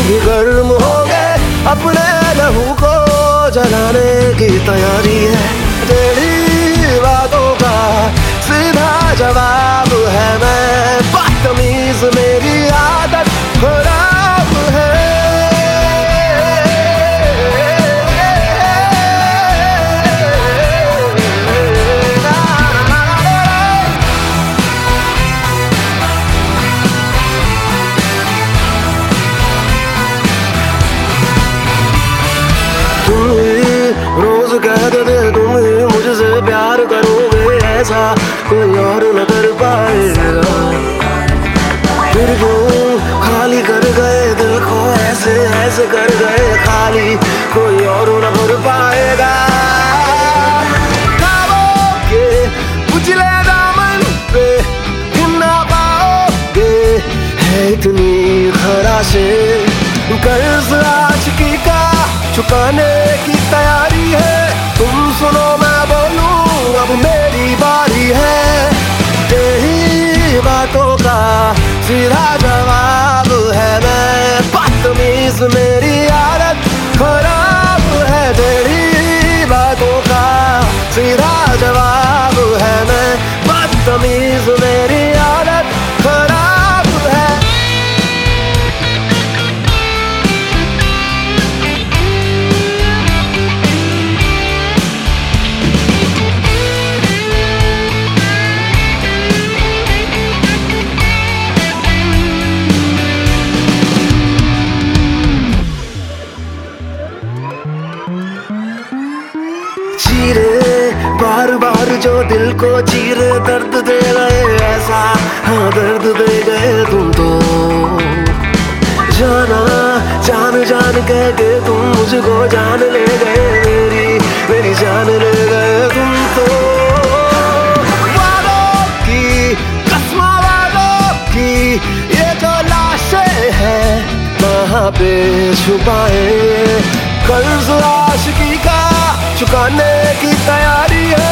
भी गर्म हो गए, अपने लहू को जलाने की तैयारी है। तेरी बातों का सीधा जवाब है मैं बदतमीज, मेरी आदत खराब है। तुम ही रोज कहते थे, तुम ही मुझसे प्यार करोगे, ऐसा कोई और न कर पाएगा। फिर क्यों खाली कर गए दिल को, ऐसे ऐसे कर गए खाली, कोई और न कर पाएगा। ख्वाबों के उजले दामन पे गिन ना पाओगे, है इतनी खराशें। कर्ज आशिकी का चुकाने की तैयारी है। तुम सुनो मैं बोलूं, अब मेरी बारी है। तेरी बातों का सीधा जवाब है मैं बदतमीज, मेरी आदत खराब है। तेरी बातों का सीधा जवाब है मैं बदतमीज, मेरी आदत खराब है। चीरे बार बार जो दिल को चीरे, दर्द दे गए ऐसा, हाँ दर्द दे गए तुम तो। जाना जान जान कह के तुम मुझको जान ले गए, मेरी जान ले गए तुम तो। वालों की कसमां वालों की ये जो लाशें हैं कहाँ पे छुपाए, कर्ज आशिकी का चुकाने की तैयारी है।